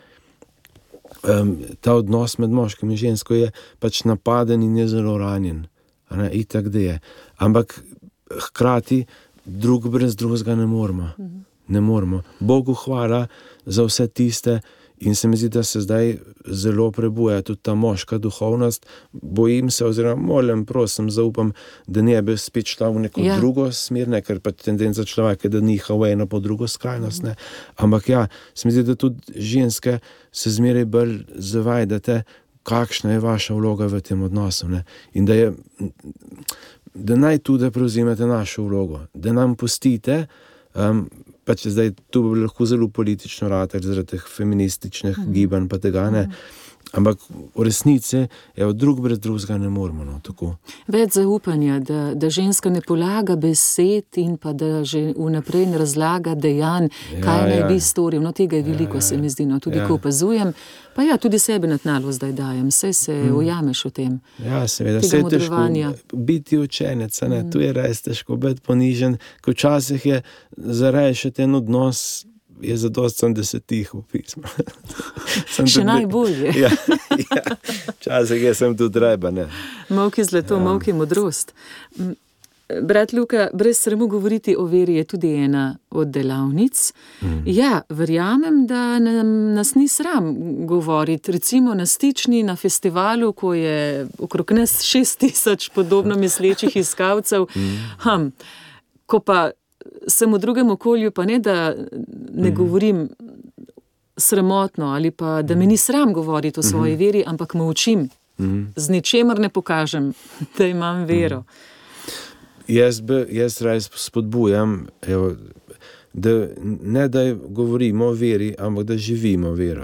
Ta odnos med moškim in žensko je pač napaden in je zelo ranjen. Itak da je. Ampak hkrati drug brez drugega ne moramo. Ne moramo. Bogu hvala za vse tiste in se mi zdi, da se zdaj zelo prebuja tudi ta moška duhovnost. Bojim se, oziroma molim, prosim, zaupam, da ne bi spet šla v neko drugo smer, ne, ker pač tendenca človeka, da niha v eno po drugo skrajnost. Ne. Ampak se mi zdi, da tudi ženske se zmeraj bolj zavedate, kakšna je vaša vloga v tem odnosu. Ne. In da naj tudi prevzimete našo vlogo, da nam pustite, pač zdaj tu bi lahko zelo politično ratati zaradi teh feminističnih gibanj pa tega, ne. Ampak v resnici drug brez drugega ne moramo, no, tako. Več zaupanja, da ženska ne polaga besed in pa da že vnaprej ne razlaga dejanj, kaj naj bi storil. No, tega je veliko, se mi zdi, no, tudi ko opazujem. Pa tudi sebe na tnalo zdaj dajem, saj se ujameš v tem. Ja, seveda, vse je težko biti učenec, ne, tu je res težko biti ponižen, ko včasih je za rešiti en odnos, je zadost sem, da se tiho pismo. Še najbolje. Včasih sem tu treba, ne. Molk je zlato, molk je modrost. Brat Luka, brez sramu govoriti o veri je tudi ena od delavnic. Verjamem, da nas ni sram govoriti. Recimo na Stični, na festivalu, ko je okrog nas 6000 podobno mislečih iskalcev. Ko pa sem v drugem okolju, pa ne, da ne govorim sramotno ali pa, da me ni sram govoriti o svoji veri, ampak molčim. Z ničemer ne pokažem, da imam vero. Jaz res spodbujam, da ne da govorimo o veri, ampak da živimo vero.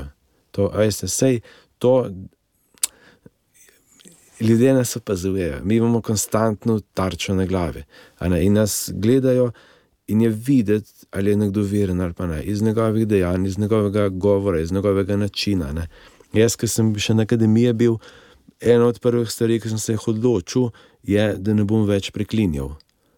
Ljudje nas opazujejo, mi imamo konstantno tarčo na glavi, in nas gledajo in je videti, ali je nekdo veren ali pa ne, iz njegovih dejanj, iz njegovega govora, iz njegovega načina. Ne. Jaz, ko sem še na akademiji bil, ena od prvih stvari, ki sem se jih odločil, je, da ne bom več preklinjal.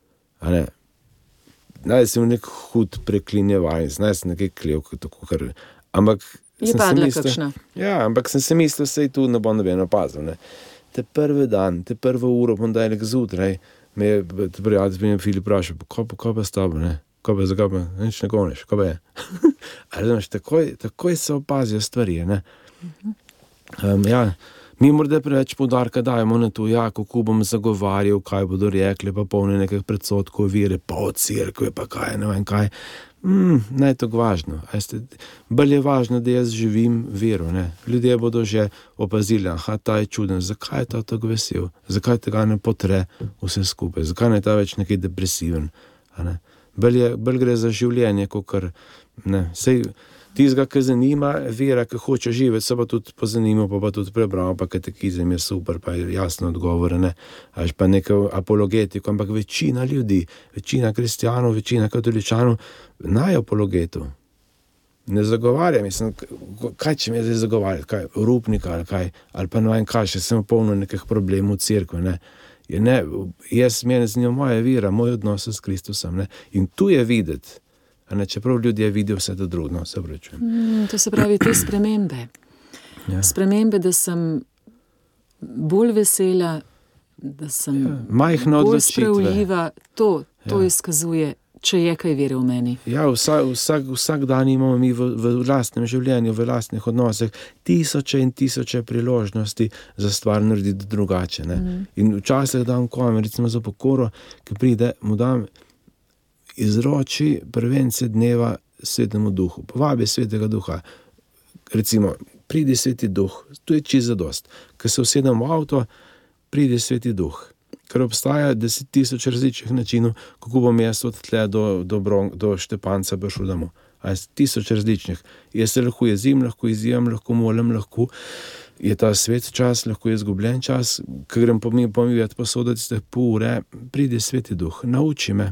Naj sem nek hud preklinjevalec, naj sem nekaj klev, ampak je padla kakšna. Ampak sem se mislil, sej tu ne bo noben opazil. Ne. Te prvi dan, te prvo uro ponedeljek zjutraj, me je prijatelj Filip vprašal, kaj pa s tabo, ne? Kaj pa, zakaj pa, nič ne goniš, kaj pa je? Takoj se opazijo stvari, ne? Mi morda preveč poudarka dajemo na to, kako bom zagovarjal, kaj bodo rekli, pa polne nekaj predsotkov vire, pa od cerkve, pa kaj, ne vem kaj. Ne je tako važno. Bolj je važno, da jaz živim vero, ne. Ljudje bodo že opazili, ta je čuden, zakaj je ta tako vesel, zakaj tega ne potre vse skupaj, zakaj ne ta več nekaj depresiven. Bolj gre za življenje, kakor, ne. Sej tizga, ki zanima vera, ki hoče živeti, se pa tudi pozanima, pa tudi prebral, pa katekizem je super, pa je jasno odgovore, ne. Až pa nekaj apologetiko, ampak večina ljudi, večina kristijanov, večina katoličanov, naj apologetu. Ne zagovarjam, mislim, kaj če me zdaj zagovarjati, kaj, rupnika ali kaj, ali pa ne vem kaj, še sem polno nekih problemov v cerkvi, ne. Mene zanima moja vera, moj odnos s Kristusom, ne. In tu je videti, čeprav ljudje vidijo vse to drugo, se vračujem. To se pravi, te spremembe. Spremembe, da sem bolj vesela, da sem bolj spravljiva, to izkazuje, če je kaj vere v meni. Vsak dan imamo mi v lastnem življenju, v lastnih odnosih tisoče in tisoče priložnosti za stvar narediti drugače. Ne? In včasih dam komu, recimo za pokoro, ki pride, mu dam izroči prvence dneva Svetemu Duhu. Povabi Svetega Duha. Recimo, pridi Sveti Duh, to je čisto zadost. Ko se usedem v avto, pridi Sveti Duh. Ker obstaja 10,000 različnih načinov, kako bom jaz od tle do Štepanca prišel domov. 1000 različnih. Jaz se lahko jezim, lahko izzivam, lahko molim, lahko je ta svet čas, lahko je izgubljen čas, ko grem pomivati posoditi ste pol ure, pridi Sveti Duh, nauči me.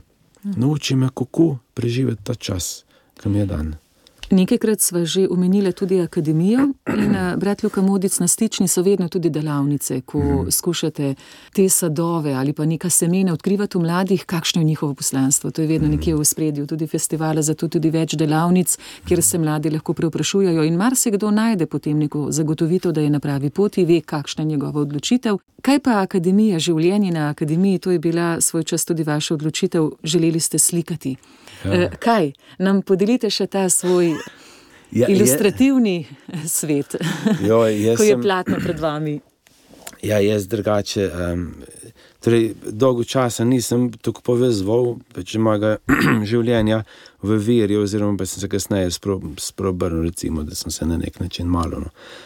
Nauči me, kako preživeti ta čas, ki mi je dan. Nekajkrat sva že omenila tudi akademijo in brat Luka Modic, na Stični so vedno tudi delavnice, ko skušate te sadove ali pa neka semena odkrivati v mladih, kakšno je njihovo poslanstvo. To je vedno nekje v ospredju tudi festivala, zato tudi več delavnic, kjer se mladi lahko preoprašujejo in marsikdo najde potem neko zagotovitev, da je na pravi poti, ve, kakšna je njegova odločitev. Kaj pa akademija, življenje na akademiji, to je bila svoj čas tudi vaša odločitev, želeli ste slikati. Kaj? Nam podelite še ta svoj ilustrativni svet, ko je platno pred vami. Ja, jaz drugače, torej dolgo časa nisem tako povezoval mojega življenja v veri, oziroma pa sem se kasneje spreobrnil, recimo, da sem se na nek način malo,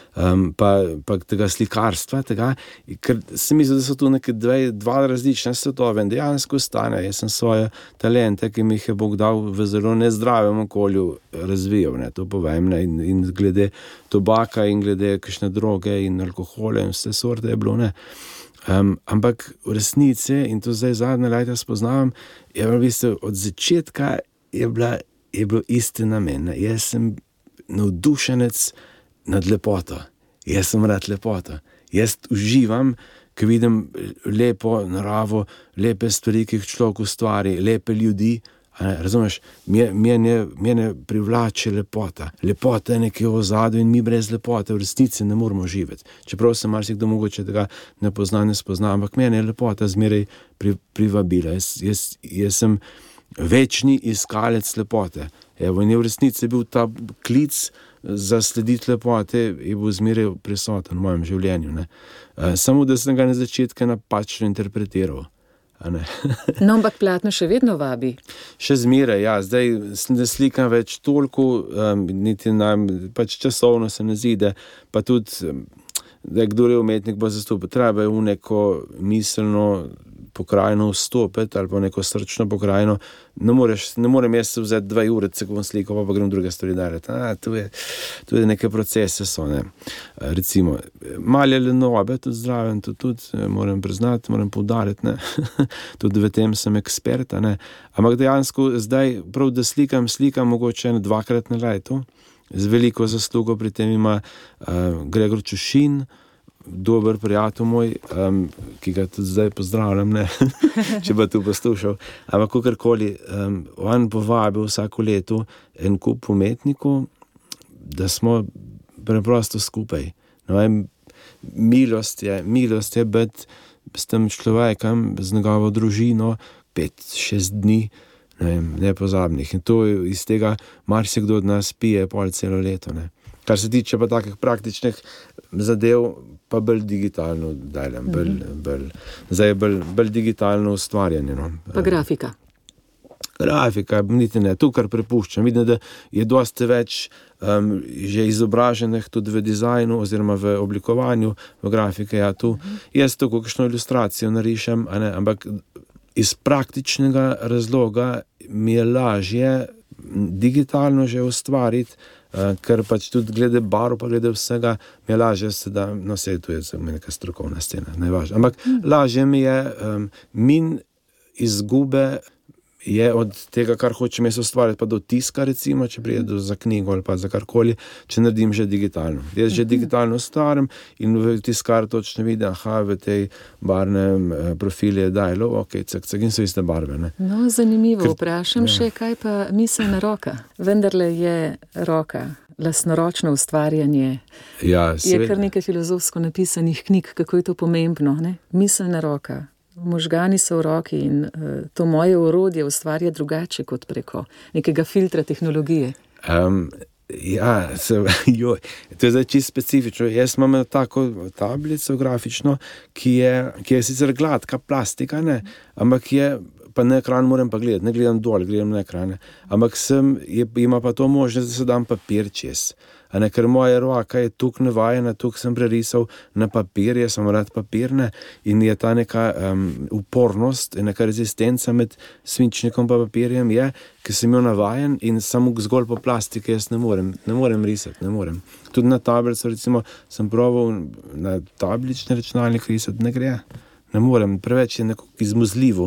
pa tega slikarstva, ker sem mislil, da so tu neke dva različna svetova in dejansko stane. Jaz sem svoje talente, ki mi jih je Bog dal, v zelo nezdravem okolju razvijal, to povem, in glede tobaka in glede kakšne droge in alkohole in vse sorte je bilo, ampak v resnici, in to zdaj zadnje leta spoznavam, je v bistvu od začetka je bilo isti namen. Jaz sem navdušenec nad lepoto. Jaz sem rad lepoto. Jaz uživam, ko vidim lepo naravo, lepe stvari, ki jih človek ustvari, lepe ljudi. Razumeš, mene privlači lepota. Lepota je nekaj v ozadju in mi brez lepote v resnici ne moramo živeti. Čeprav se marsikdo mogoče tega ne spozna, ampak mene je lepota zmeraj privabila. Jaz sem večni iskalec lepote. Evo, in je v resnici bil ta klic za slediti lepote je bil zmeraj prisoten v mojem življenju. Samo da sem ga na začetku napačno interpretiral. No, ampak platno še vedno vabi. Še zmeraj, ja. Zdaj ne slikam več toliko, niti pač časovno se ne zide, pa tudi, da kdor je umetnik bo zastopil, treba je v neko miselno pokrajino vstopiti ali pa neko srčno pokrajino. Ne morem jaz se vzeti 2 ure, ko bom slikal, pa grem druge stvari delati. Tu je neke procese so, Recimo, malo je lenobe, tudi zraven, tudi moram priznati, moram poudariti, tudi v tem sem ekspert, Ampak dejansko zdaj, prav da slikam mogoče 2-krat na leto. Z veliko zaslugo pri tem ima Gregor Čušin, dober prijatelj moj, ki ga tudi zdaj pozdravljam, če bo tu poslušal. Ampak kakorkoli, on povabil vsako leto en kup umetnikov, da smo preprosto skupaj. Milost je biti s tem človekom, z njegovo družino 5-6 dni, nepozabnih. In to iz tega marsikdo od nas pije pol celo leto, Kar se tiče pa takih praktičnih zadev, pa bolj digitalno delam, zdaj je bolj digitalno ustvarjanje. Pa grafika. Grafika, niti ne, to kar prepuščam. Vidim, da je dosti več že izobraženih tudi v dizajnu oziroma v oblikovanju, v grafike, tu. Jaz to kakšno ilustracijo narišem, ampak iz praktičnega razloga mi je lažje digitalno že ustvariti, ker pač tudi glede barv, pa glede vsega, mi je lažje da, vse tu je neka strokovna scena, najvažno. Ampak lažje mi je, min izgube je od tega, kar hočem jaz ustvariti, pa do tiska, recimo, če pride za knjigo ali pa za karkoli, če naredim že digitalno. Jaz že digitalno ustvarim in v tiskar točno vidim, v tej barvnem profilu je dajlo, in so iste barve. No, zanimivo. Vprašam še, kaj pa miselna roka? Vendarle je roka, lastnoročno ustvarjanje. Ja, je kar nekaj filozofsko napisanih knjig, kako je to pomembno, Miselna roka. Možgani so v roki in to moje orodje ustvarja drugače kot preko nekega filtra tehnologije. To je zdaj čisto specifično. Jaz imam tako tablico grafično, ki je sicer gladka plastika, ampak je, pa na ekran moram pa gledati, ne gledam dol, gledam na ekran, ampak ima pa to možnost, da se dam papir čez. Ker moja roka je tukaj navajena, tukaj sem prerisal na papir, jaz sem rad papirne in je ta neka upornost, neka rezistenca med svinčnikom pa papirjem je, ki sem jo navajen in samo zgolj po plastike jaz ne morem risati, ne morem. Tudi na tablico, recimo, sem proval na tablični računalnik risati, ne gre, ne morem, preveč je nekako izmuzljivo.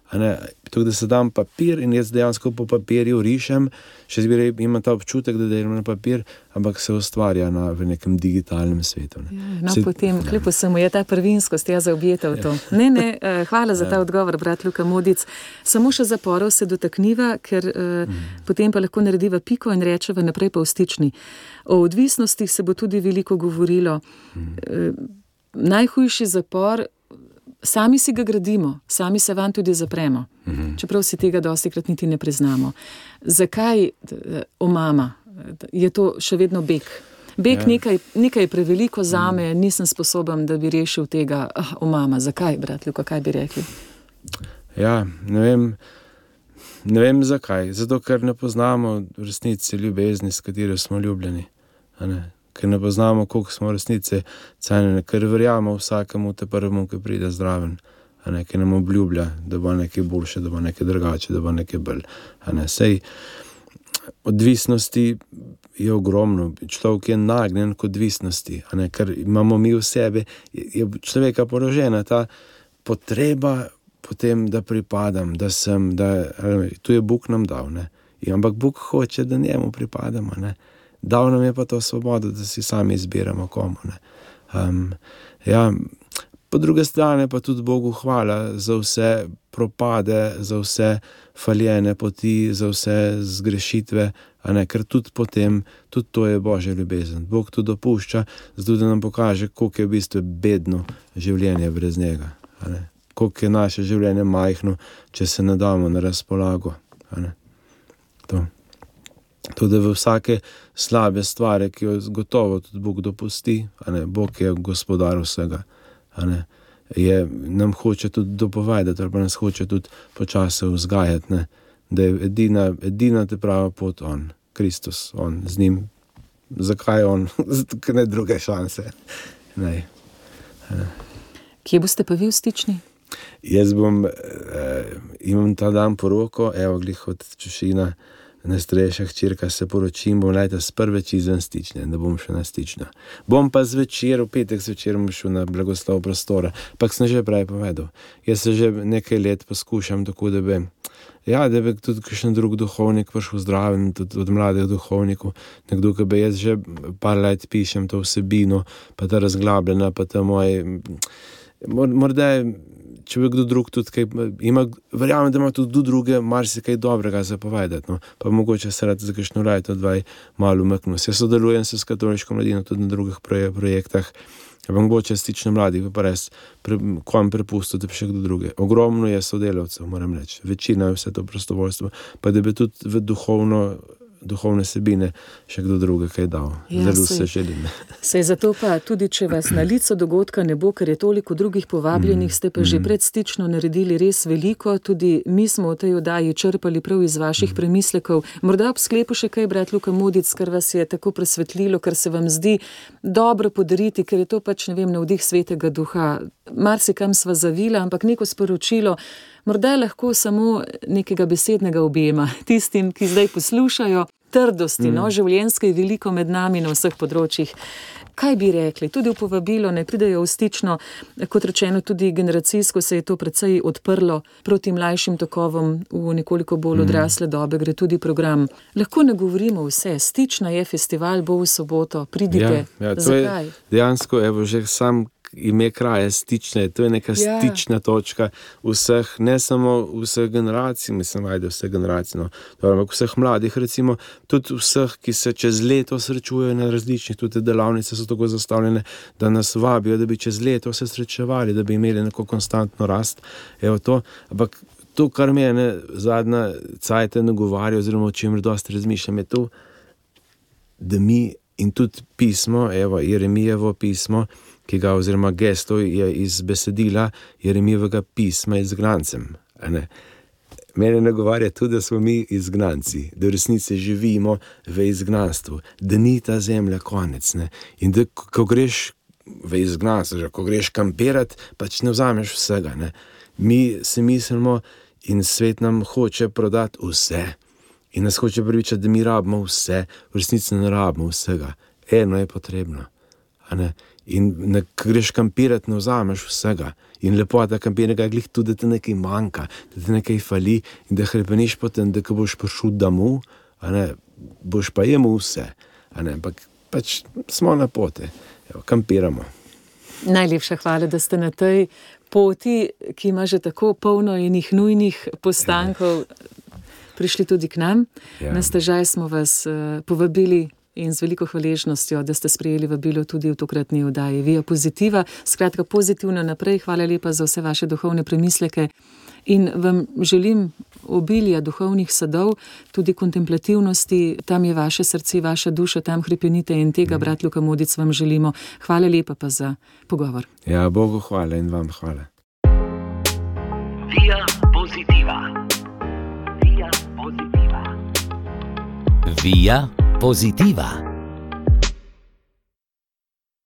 Tako da se dam papir in jaz dejansko po papirju rišem, še zmeraj imam ta občutek, da delam na papir, ampak se ustvarja v nekem digitalnem svetu. Potem, klepo se mu je ta prvinskost, zaobjetal to. Ne, hvala za ta odgovor, brat Luka Modic. Samo še zaporov se dotakniva, ker potem pa lahko narediva piko in rečeva naprej pa v stični. O odvisnostih se bo tudi veliko govorilo. Najhujši zapor, sami si ga gradimo, sami se van tudi zapremo, čeprav si tega dostikrat niti ne priznamo. Zakaj omama? Je to še vedno beg? Beg nekaj je preveliko zame, nisem sposoben, da bi rešil tega omama. Zakaj, brat Luka, kaj bi rekli? Ja, ne vem zakaj. Zato, ker ne poznamo v resnici ljubezni, s katero smo ljubljeni. Ker ne poznamo, koliko smo v resnici cenjeni, ker verjamo vsakemu te prvemu, ki pride zraven, ki nam obljublja, da bo nekaj boljše, da bo nekaj drugače, da bo nekaj bolj. Sej odvisnosti je ogromno. Človek je nagnjen k odvisnosti, ker imamo mi v sebi, je človeka porožena ta potreba potem, da pripadam, da sem, tu je Bog nam dal, ampak Bog hoče, da njemu pripadamo, Dal nam je pa to svobodo, da si sami izbiramo komu. Po druge strani pa tudi Bogu hvala za vse propade, za vse faljene poti, za vse zgrešitve, ker tudi potem, tudi to je Božja ljubezen. Bog to dopušča, zato da nam pokaže, koliko je v bistvu bedno življenje brez njega. Koliko je naše življenje majhno, če se ne damo na razpolago. Tudi v vsake slabe stvari, ki jo gotovo tudi Bog dopusti, Bog je gospodar vsega, nam hoče tudi dopovedati, ali pa nas hoče tudi počasi vzgajati, da je edina te prava pot on, Kristus, on, z njim. Zakaj on? Ker ne druge šanse. Kje boste pa vi v stični? Jaz imam ta dan poroko, glih od Čušina, najstarejša hčerka, se poročim, bom s prve izven stične, da bom šel na stično. Bom pa zvečer, v petek zvečer bom šel na blagoslov prostora, pa sem že prej povedal. Jaz se že nekaj let poskušam tako, da bi tudi kakšen drug duhovnik prišel zdraven, tudi od mladih duhovnikov, nekdo, ki bi jaz že par let pišem to vsebino, pa ta razglabljena, pa ta moj, morda če bi kdo drug tudi kaj ima, verjamem, da ima tudi druge marsikaj dobrega zapovedati, pa mogoče se rad za kakšno leto, malo umaknil. Jaz sodelujem se s katoliško mladino tudi na drugih projektah, pa mogoče stično mladih, pa res kom prepustil, da bi še kdo druge. Ogromno je sodelavcev, moram reči. Večina je vse to prostovoljstvo, pa da bi tudi v duhovne sebine še kdo druge kaj dal. Zelo se želim. Sej zato pa tudi, če vas na licu dogodka ne bo, ker je toliko drugih povabljenih, ste pa že pred stično naredili res veliko, tudi mi smo v tej oddaji črpali prav iz vaših premislekov. Morda ob sklepu še kaj, brat Luka Modic, kar vas je tako presvetlilo, kar se vam zdi dobro podariti, ker je to navdih Svetega Duha. Marsikam sva zavila, ampak neko sporočilo, morda lahko samo nekega besednega objema tistim, ki zdaj poslušajo, trdosti, življenjske je veliko med nami na vseh področjih. Kaj bi rekli? Tudi v povabilo ne pridejo v stično, kot rečeno tudi generacijsko se je to precej odprlo proti mlajšim tokovom, v nekoliko bolj odrasle dobe gre tudi program. Lahko ne govorimo vse, stična je festival, bo v soboto, pridite. Zakaj? Dejansko, že sam ime kraja stične, to je neka stična točka vseh, ne samo vseh generacij, vseh generacij, ampak vseh mladih, recimo, tudi vseh, ki se čez leto srečujejo na različnih, tudi delavnice so tako zastavljene, da nas vabijo, da bi čez leto se srečevali, da bi imeli neko konstantno rast. Ampak to, kar mene zadnja cajta nagovarja, oziroma o čemer dosti razmišljam, je to, da mi in tudi pismo, Jeremijevo pismo, ki ga, oziroma gesto je iz besedila Jeremijevega pisma izgnancem. Mene nagovarja tudi, da smo mi izgnanci, da v resnici živimo v izgnanstvu, da ni ta zemlja konec. In da, ko greš v izgnanstvo, ko greš kamperat, pač ne vzameš vsega. Mi se mislimo in svet nam hoče prodati vse. In nas hoče pričati, da mi rabimo vse, v resnici ne rabimo vsega. Eno je potrebno. In ne greš kampirati, ne vzameš vsega. In lepota kampiranja je glih tudi, da ti nekaj manjka, da ti nekaj fali in da hrepeniš potem, da ko boš prišel domov, boš pa jemo vse. Ampak pač smo na poti, kampiramo. Najlepša hvala, da ste na tej poti, ki ima že tako polno enih nujnih postankov, prišli tudi k nam. Na stežaj smo vas povabili in z veliko hvaležnostjo, da ste sprejeli vabilo tudi v tokratni oddaji Via Positiva. Skratka, pozitivno naprej. Hvala lepa za vse vaše duhovne premisleke in vam želim obilja duhovnih sadov, tudi kontemplativnosti. Tam je vaše srce, vaša duša, tam hrepenite in tega, brat Luka Modic, vam želimo. Hvala lepa pa za pogovor. Ja, Bogu hvala in vam hvala. Via Positiva. Via Positiva. Via Positiva.